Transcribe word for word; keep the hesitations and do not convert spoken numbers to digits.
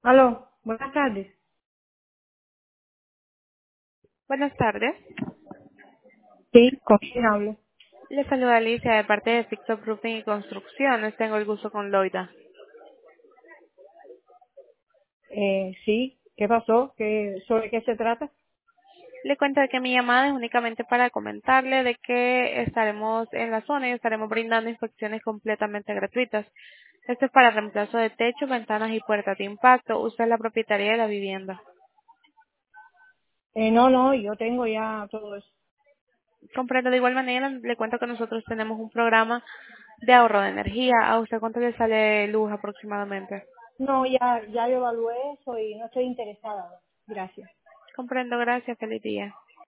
Aló, buenas tardes. Buenas tardes. Sí, ¿con quién hablo? Le saluda Alicia de parte de Fixo Roofing y Construcciones. Tengo el gusto con Loida. Eh, sí, ¿qué pasó? ¿Qué, ¿Sobre qué se trata? Le cuento de que mi llamada es únicamente para comentarle de que estaremos en la zona y estaremos brindando inspecciones completamente gratuitas. Esto es para reemplazo de techo, ventanas y puertas de impacto. Usted es la propietaria de la vivienda. Eh, no, no, yo tengo ya todo eso. Comprendo de igual manera, le cuento que nosotros tenemos un programa de ahorro de energía. ¿A usted cuánto le sale luz aproximadamente? No, ya, ya yo evalué eso y no estoy interesada. Gracias. Comprendo, gracias, feliz día.